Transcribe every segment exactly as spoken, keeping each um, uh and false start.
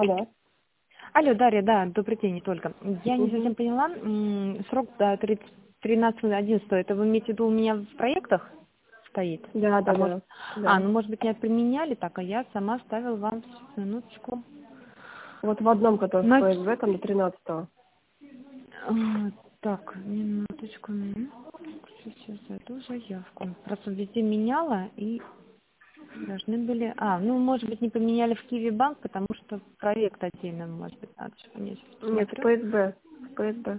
Алло. Алло, Дарья, да, добрый день, не только. Я не Мгм. совсем поняла, м, срок до тринадцатого одиннадцатого, это вы имеете в виду у меня в проектах стоит? Да, А да, может, да. а, Да. ну может быть, не применяли так, а я сама ставила вам сейчас, минуточку. Вот в одном, который в На... П С В, там до тринадцатого. А, так, минуточку. м. Сейчас эту заявку. Просто везде меняла и должны были... А, ну, может быть, не поменяли в Киви банк, потому что проект отдельно, может быть, надо. Сейчас я сейчас Нет, в посмотрю. П С Б. В П С Б.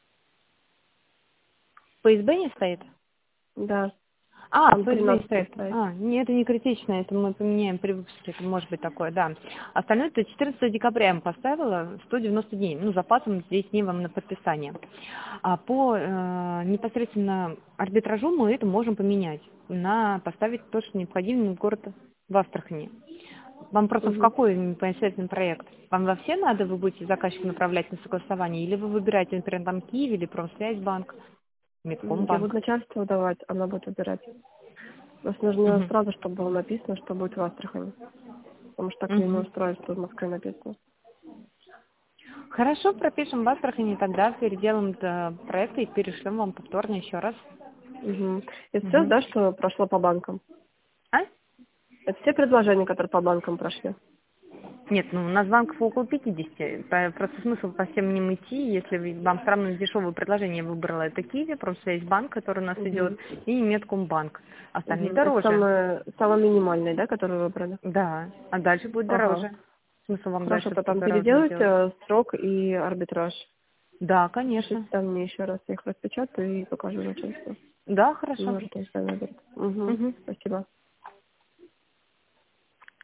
П С Б не стоит? Да. А, Там П С Б не тринадцатый стоит. стоит. А, нет, это не критично, это мы поменяем при выпуске, это может быть такое, да. Остальное это четырнадцатого декабря я вам поставила, сто девяносто дней, ну, запасом десять дней вам на подписание. А по э, непосредственно арбитражу мы это можем поменять, на поставить то, что необходимо в город в Астрахани. Вам просто в Угу. какой непосредственный проект? Вам во все надо, вы будете заказчика направлять на согласование, или вы выбираете, например, там Киев или Промсвязьбанк, Я буду Медкомбанк? начальству давать, она будет выбирать. Просто нужно Мгм. сразу, чтобы было написано, что будет в Астрахани. Потому что так ее не Мгм. устроит, что в Москве написано. Хорошо, пропишем в Астрахани, тогда переделаем э, проект и перешлем вам повторно еще раз. Угу. Это все, Мгм. да, что прошло по банкам? А? Это все предложения, которые по банкам прошли? Нет, ну у нас банков около пятидесяти. По- Просто смысл по всем ним идти, если вы- вам самое дешевое предложение выбрала, это Киви, Промсвязьбанк, который у нас идет, Угу. и Медкомбанк. Угу. Остальные Это дороже. самое, самое минимальное, да, которое вы выбрали? Да, а дальше будет Ага. дороже. Смысл вам Хорошо, дальше потом что-то разное делать? переделайте срок и арбитраж. Да, Пишите конечно. там мне еще раз, я их распечатаю и покажу начальству. Да, хорошо. Может, он сами выберет. Угу. Мгм. Спасибо.